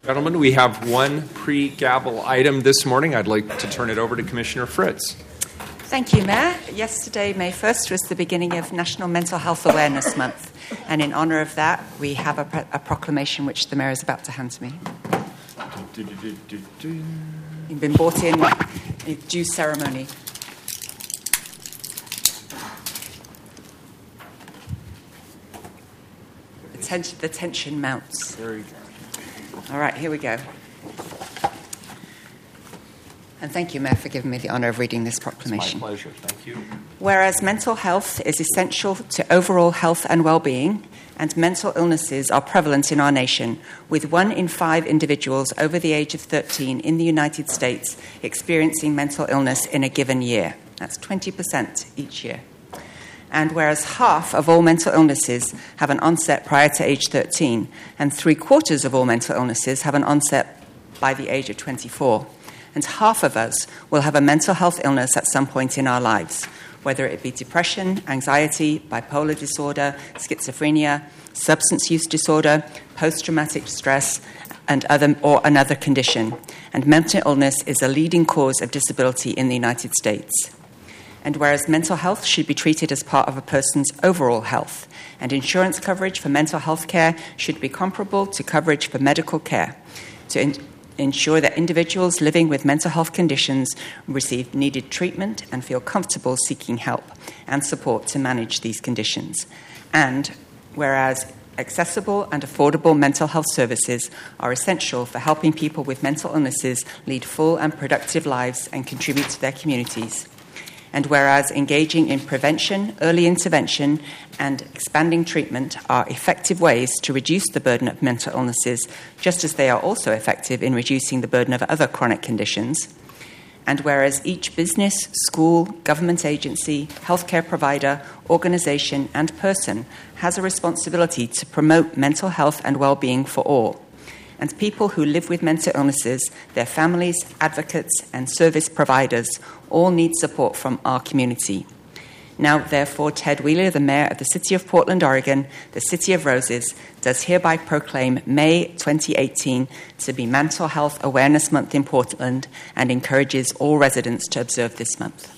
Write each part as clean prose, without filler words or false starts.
Gentlemen, we have one pre-gavel item this morning. I'd like to turn it over to Commissioner Fritz. Thank you, Mayor. Yesterday, May 1st, was the beginning of National Mental Health Awareness Month. And in honour of that, we have a proclamation which the Mayor is about to hand to me. You've been brought in due ceremony. The tension mounts. Very good. All right, here we go. And thank you, Mayor, for giving me the honour of reading this proclamation. It's my pleasure. Thank you. Whereas mental health is essential to overall health and well-being, and mental illnesses are prevalent in our nation, with 1 in 5 individuals over the age of 13 in the United States experiencing mental illness in a given year. That's 20% each year. And whereas half of all mental illnesses have an onset prior to age 13, and 3/4 of all mental illnesses have an onset by the age of 24, and half of us will have a mental health illness at some point in our lives, whether it be depression, anxiety, bipolar disorder, schizophrenia, substance use disorder, post-traumatic stress, or another condition. And mental illness is a leading cause of disability in the United States. And whereas mental health should be treated as part of a person's overall health, and insurance coverage for mental health care should be comparable to coverage for medical care, to ensure that individuals living with mental health conditions receive needed treatment and feel comfortable seeking help and support to manage these conditions. And whereas accessible and affordable mental health services are essential for helping people with mental illnesses lead full and productive lives and contribute to their communities. And whereas engaging in prevention, early intervention, and expanding treatment are effective ways to reduce the burden of mental illnesses, just as they are also effective in reducing the burden of other chronic conditions. And whereas each business, school, government agency, healthcare provider, organization, and person has a responsibility to promote mental health and well-being for all. And people who live with mental illnesses, their families, advocates, and service providers all need support from our community. Now, therefore, Ted Wheeler, the Mayor of the City of Portland, Oregon, the City of Roses, does hereby proclaim May 2018 to be Mental Health Awareness Month in Portland and encourages all residents to observe this month.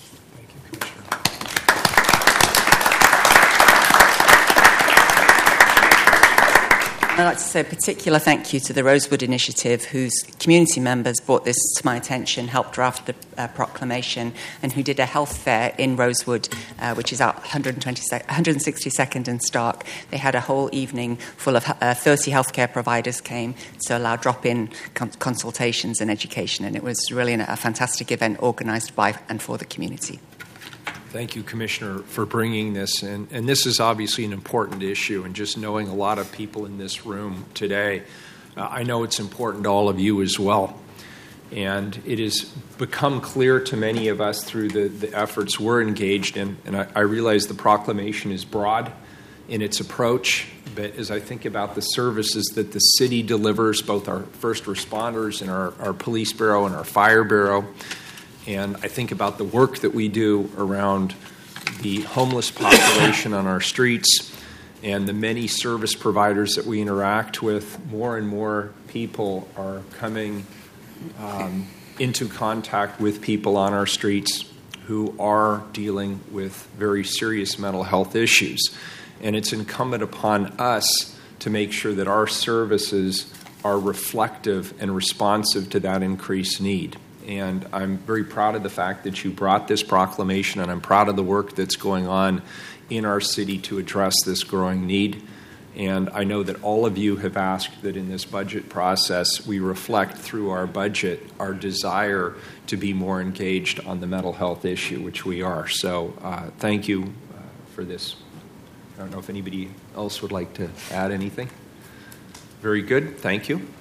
I'd like to say a particular thank you to the Rosewood Initiative, whose community members brought this to my attention, helped draft the proclamation, and who did a health fair in Rosewood, which is out 162nd and Stark. They had a whole evening full of 30 healthcare providers came to allow drop-in consultations and education, and it was really a fantastic event organised by and for the community. Thank you, Commissioner, for bringing this. And this is obviously an important issue. And just knowing a lot of people in this room today, I know it's important to all of you as well. And it has become clear to many of us through the efforts we're engaged in. And I realize the proclamation is broad in its approach. But as I think about the services that the city delivers, both our first responders and our police bureau and our fire bureau, and I think about the work that we do around the homeless population on our streets and the many service providers that we interact with. More and more people are coming into contact with people on our streets who are dealing with very serious mental health issues. And it's incumbent upon us to make sure that our services are reflective and responsive to that increased need. And I'm very proud of the fact that you brought this proclamation, and I'm proud of the work that's going on in our city to address this growing need. And I know that all of you have asked that in this budget process, we reflect through our budget our desire to be more engaged on the mental health issue, which we are. So thank you for this. I don't know if anybody else would like to add anything. Very good. Thank you.